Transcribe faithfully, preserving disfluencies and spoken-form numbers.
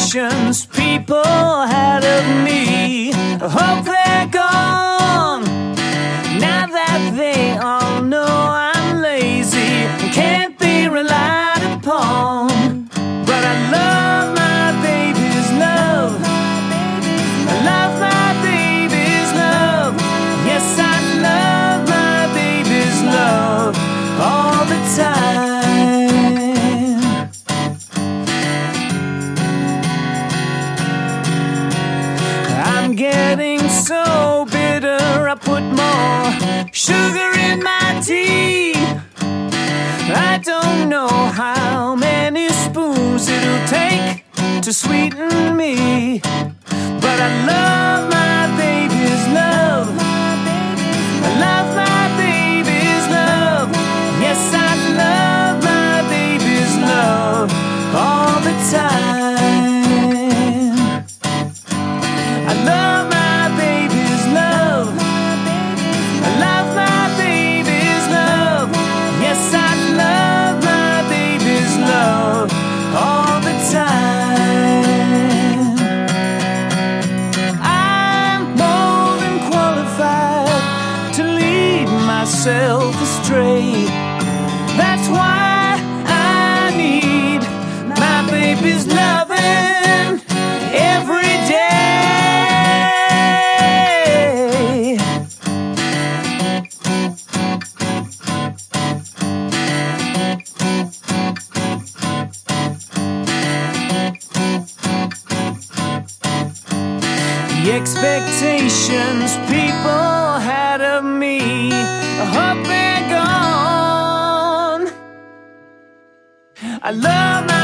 expectations people had of me, I hope they're gone. Now that they all know I'm lazy and can't be relied upon. But I love my baby's love. I love my baby's love. Yes, I love my baby's love all the time. I'm getting so bitter, I put more sugar in my tea. I don't know how many spoons it'll take to sweeten me, but I love my baby's love. I love my baby's love. Yes, I love my baby's love all the time. I love my baby's love. I love my baby's love. Yes, I love my baby's love all the time. I'm more than qualified to lead myself astray. That's why I need my baby's loving every day. The expectations people had of me, I hope they're gone. I love my